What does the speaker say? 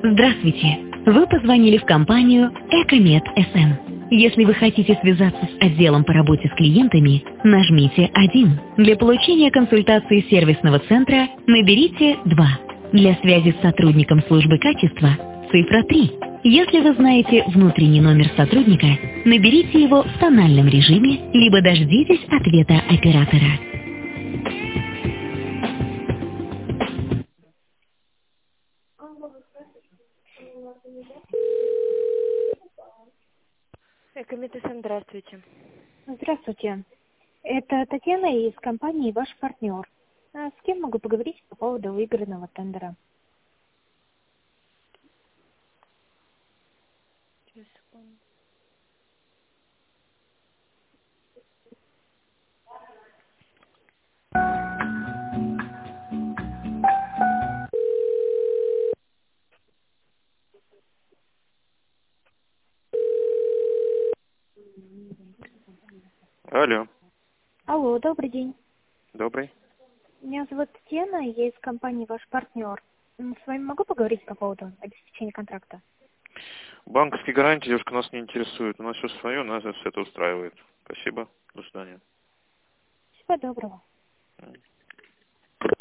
Здравствуйте! Вы позвонили в компанию «Экомед СМ». Если вы хотите связаться с отделом по работе с клиентами, нажмите 1. Для получения консультации сервисного центра наберите 2. Для связи с сотрудником службы качества цифра 3. Если вы знаете внутренний номер сотрудника, наберите его в тональном режиме, либо дождитесь ответа оператора. Комитет, здравствуйте. Здравствуйте. Это Татьяна из компании «Ваш партнер». А с кем могу поговорить по поводу выигранного тендера? Сейчас, секунду. Алло, Алло, добрый день. добрый. Меня зовут Татьяна, я из компании «Ваш партнер». С вами могу поговорить по поводу обеспечения контракта? Банковские гарантии, девушка, нас не интересует. У нас все свое, нас все это устраивает. Спасибо, до свидания. Всего доброго.